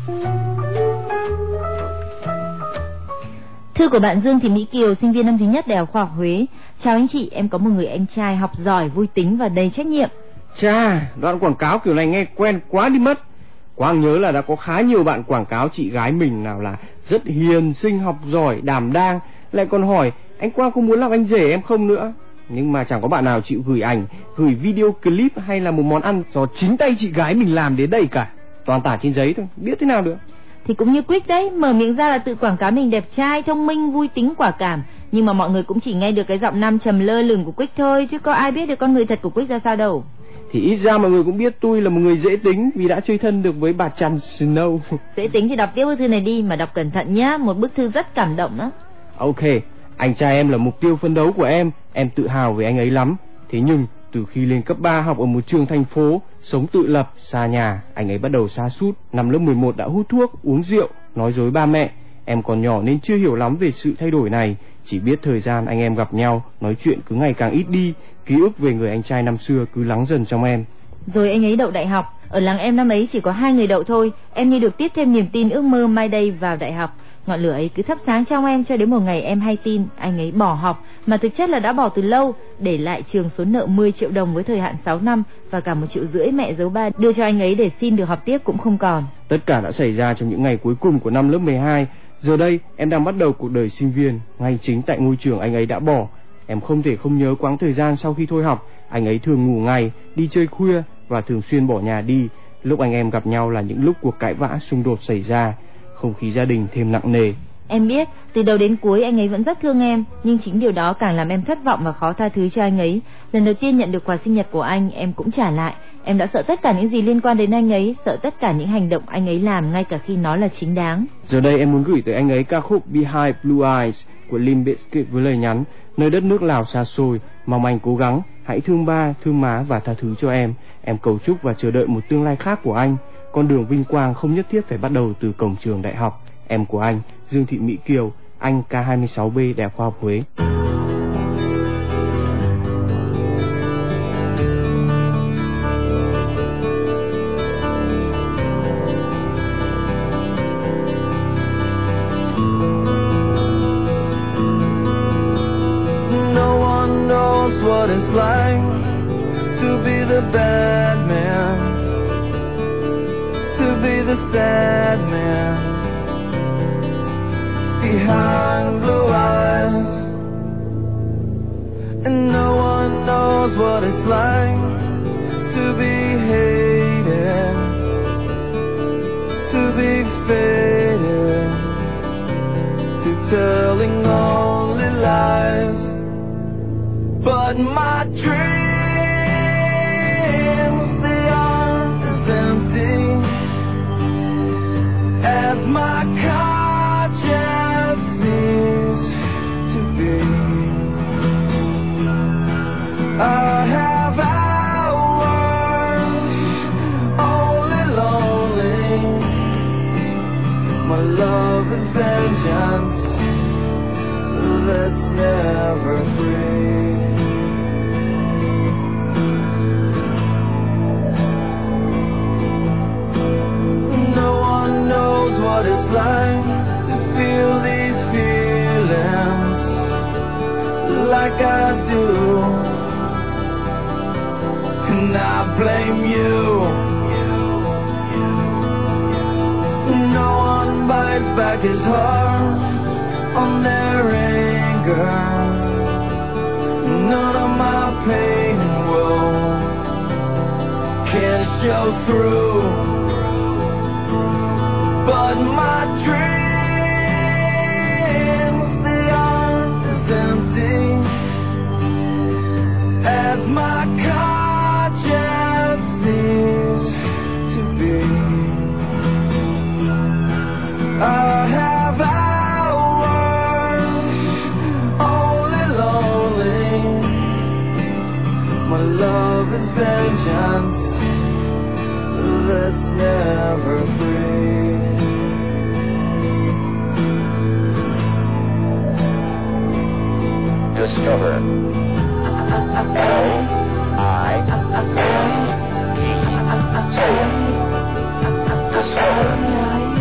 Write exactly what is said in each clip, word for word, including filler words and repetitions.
Thư của bạn Dương Thị Mỹ Kiều, sinh viên năm thứ nhất Đại học Khoa học Huế. Chào anh chị, em có một người anh trai học giỏi, vui tính và đầy trách nhiệm. Chà, đoạn quảng cáo kiểu này nghe quen quá đi mất. Quang nhớ là đã có khá nhiều bạn quảng cáo chị gái mình, nào là rất hiền, xinh, học giỏi, đảm đang, lại còn hỏi anh Quang có muốn làm anh rể em không nữa. Nhưng mà chẳng có bạn nào chịu gửi ảnh, gửi video clip hay là một món ăn do chính tay chị gái mình làm đến đây cả. Toàn tả trên giấy thôi, biết thế nào được. Thì cũng như Quick đấy, mở miệng ra là tự quảng cáo mình đẹp trai, thông minh, vui tính, quả cảm. Nhưng mà mọi người cũng chỉ nghe được cái giọng nam trầm lơ lửng của Quick thôi, chứ có ai biết được con người thật của Quick ra sao đâu. Thì ít ra mọi người cũng biết tôi là một người dễ tính vì đã chơi thân được với bà Trần Snow. Dễ tính thì đọc tiếp bức thư này đi, mà đọc cẩn thận nhá, một bức thư rất cảm động đó. Ok, anh trai em là mục tiêu phấn đấu của em, em tự hào về anh ấy lắm. Thế nhưng từ khi lên cấp ba học ở một trường thành phố, sống tự lập, xa nhà, anh ấy bắt đầu sa sút. Năm lớp mười một đã hút thuốc, uống rượu, nói dối ba mẹ. Em còn nhỏ nên chưa hiểu lắm về sự thay đổi này, chỉ biết thời gian anh em gặp nhau, nói chuyện cứ ngày càng ít đi, ký ức về người anh trai năm xưa cứ lắng dần trong em. Rồi anh ấy đậu đại học, ở làng em năm ấy chỉ có hai người đậu thôi, em như được tiếp thêm niềm tin ước mơ mai đây vào đại học. Ngọn lửa ấy cứ thắp sáng trong em cho đến một ngày em hay tin anh ấy bỏ học, mà thực chất là đã bỏ từ lâu, để lại trường số nợ mười triệu đồng với thời hạn sáu năm và cả một triệu rưỡi mẹ giấu ba đưa cho anh ấy để xin được học tiếp cũng không còn. Tất cả đã xảy ra trong những ngày cuối cùng của năm lớp mười hai. Giờ đây em đang bắt đầu cuộc đời sinh viên, ngay chính tại ngôi trường anh ấy đã bỏ. Em không thể không nhớ quãng thời gian sau khi thôi học, anh ấy thường ngủ ngày, đi chơi khuya và thường xuyên bỏ nhà đi. Lúc anh em gặp nhau là những lúc cuộc cãi vã xung đột xảy ra, không khí gia đình thêm nặng nề. Em biết, từ đầu đến cuối anh ấy vẫn rất thương em, nhưng chính điều đó càng làm em thất vọng và khó tha thứ cho anh ấy. Lần đầu tiên nhận được quà sinh nhật của anh, em cũng trả lại. Em đã sợ tất cả những gì liên quan đến anh ấy, sợ tất cả những hành động anh ấy làm, ngay cả khi nó là chính đáng. Giờ đây em muốn gửi tới anh ấy ca khúc Behind Blue Eyes của Limp Bizkit với lời nhắn: nơi đất nước Lào xa xôi, mong anh cố gắng, hãy thương ba, thương má và tha thứ cho em. Em cầu chúc và chờ đợi một tương lai khác của anh. Con đường vinh quang không nhất thiết phải bắt đầu từ cổng trường đại học. Em của anh, Dương Thị Mỹ Kiều, anh K hai mươi sáu B Đại học Khoa học Huế. No one knows what it's like to be the bad man, to be the sad man behind blue eyes. And no one knows what it's like to be hated, to be faded, to telling only lies. But my dreams, they aren't as empty as my conscience seems to be. I have hours only lonely. My love is vengeance that's never free. What it's like to feel these feelings like I do. And I blame you. No one bites back his heart on their anger. None of my pain will can show through. But my dreams, they aren't as empty as my conscience seems to be. I have hours only lonely. My love is vengeance that's never free. Discover L I M Discover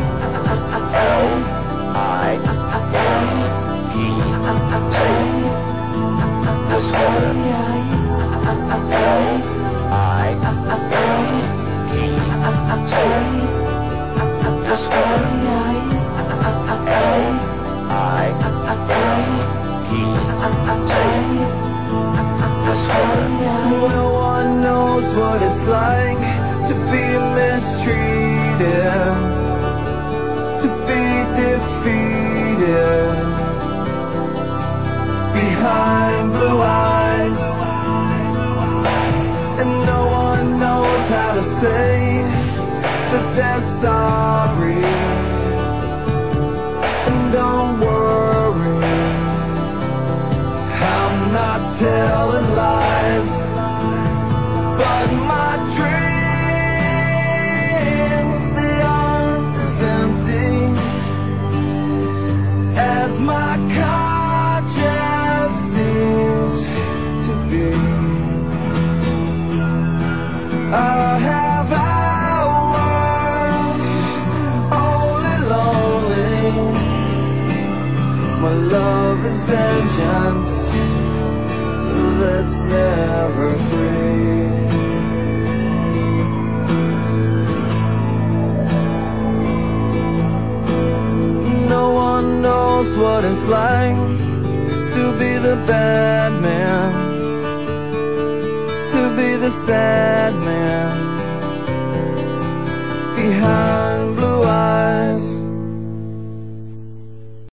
No one knows what it's like to be mistreated, to be defeated behind blue eyes, and no one knows how to say that they're sorry. And don't worry, I'm not telling lies, but my dreams, they aren't as empty as my conscience seems to be. I have hours only lonely. My love is vengeance that's never free. No one knows what it's like to be the bad man, to be the sad man behind